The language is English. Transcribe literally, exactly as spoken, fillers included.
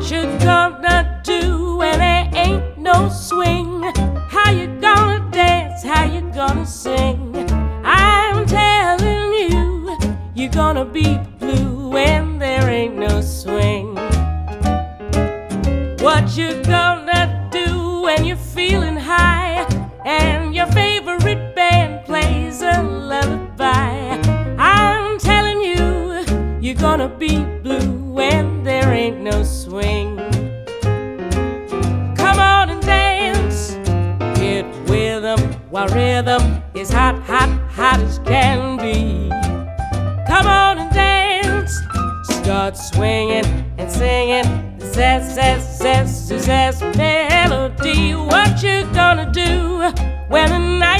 you gonna do when there ain't no swing? How you gonna dance? How you gonna sing? I'm telling you, you're gonna be blue when there ain't no swing. What you gonna do when you're feeling high and your favorite band plays a lullaby? I'm telling you, you're gonna be blue when there ain't no swing. Come on and dance, get with 'em while rhythm is hot, hot, hot as can be. Come on and dance, start swinging and singing the zest, zest, zest, zest melody. What you gonna do when the night